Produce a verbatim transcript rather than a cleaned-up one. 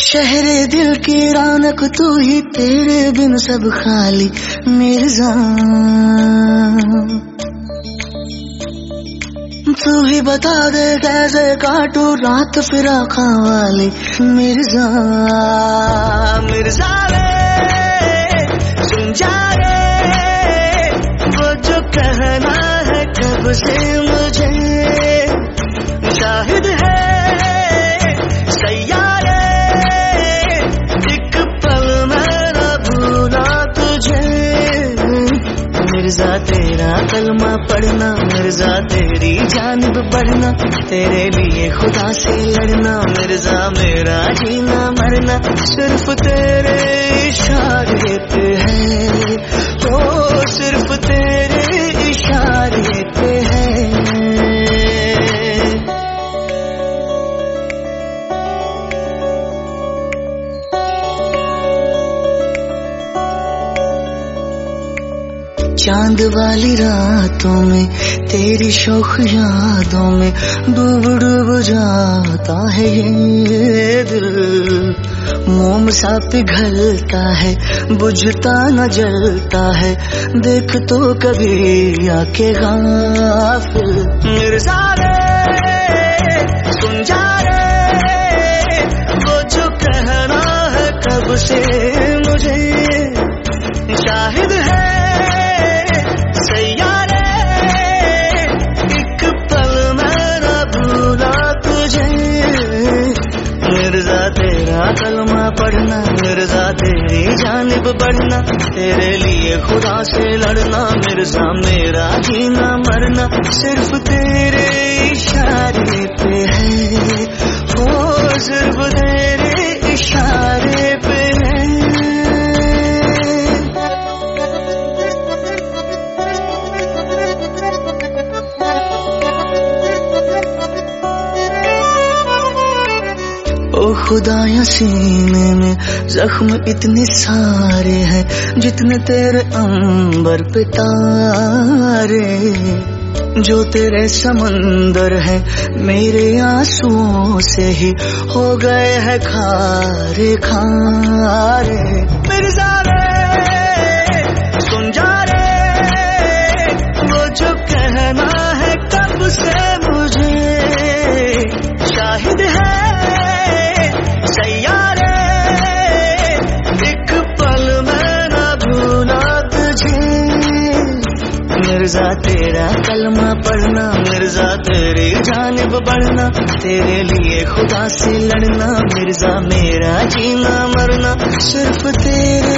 शहरे दिल की रौनक तू ही, तेरे बिन सब खाली मिर्जा। तू ही बता दे कैसे काटू रात फिराका वाली मिर्जा। मिर्जा रे सुन जा रे, वो जो कहना है कब से मुझे, शाहिद है सैयारे, एक पल मैं न भूला तुझे। मिर्जा तेरा कलमा पढ़ना, मिर्जा तेरी जानिब बढ़ना, तेरे लिए खुदा से लड़ना, मिर्जा मेरा जीना मरना सिर्फ तेरे इशारे पे है, ओ सिर्फ तेरे इशारे पे है। चांद वाली रातों में तेरी शौक यादों में डूब डूब जाता है ये दिल। मोम सा पिघलता है बुझता न जलता है, देख तो कभी आके गाफिल। मिर्जा रे सुन जा रे, वो जो कहना है कब से मुझे, शाहिद है तेरा कलमा पढ़ना, मिर्जा तेरी जानिब बढ़ना, तेरे लिए खुदा से लड़ना, मिर्जा मेरा जीना मरना सिर्फ तेरे इशारे पे है, ओ सिर्फ तेरे इशारे पे है। ओ खुदाया सीने में जख्म इतने सारे हैं, जितने तेरे अंबर पे तारे। जो तेरे समंदर है मेरे आंसुओं से ही हो गए हैं खारे खारे। मिर्जा रे सुन जा रे, वो जो कहना है कब से मुझे, शाहिद है सैयारे, एक पल मैं न भूला तुझे। मिर्जा तेरा कलमा पढ़ना, मिर्जा तेरी जानिब बढ़ना, तेरे लिए खुदा से लड़ना, मिर्जा मेरा जीना मरना सिर्फ तेरे